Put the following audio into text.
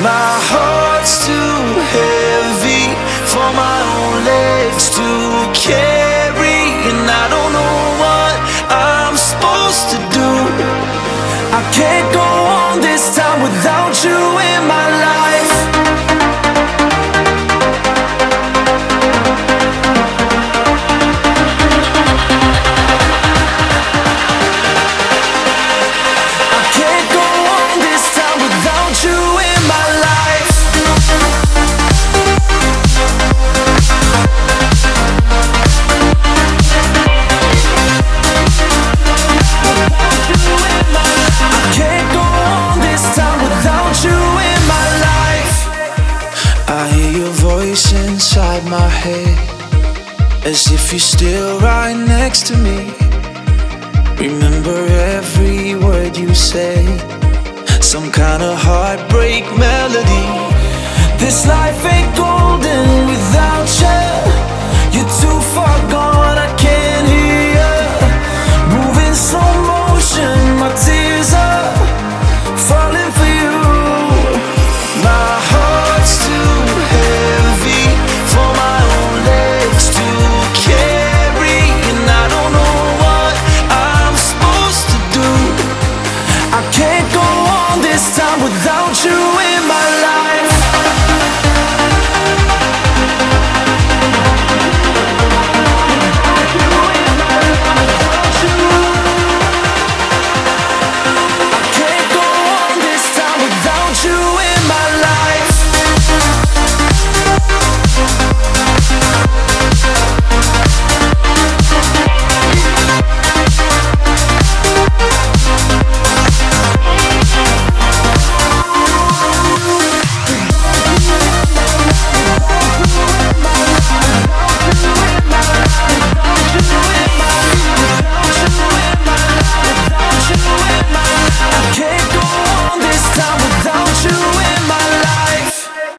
My heart's too heavy for my own legs to carry, and I don't know what I'm supposed to do. I can't go on this time without you in my life. I can't go on this time without you in my life. I can't go on this time without you in my life. I hear your voice inside my head, as if you're still right next to me. Remember every word you say, some kind of heartbreak melody. This life ain't golden without you.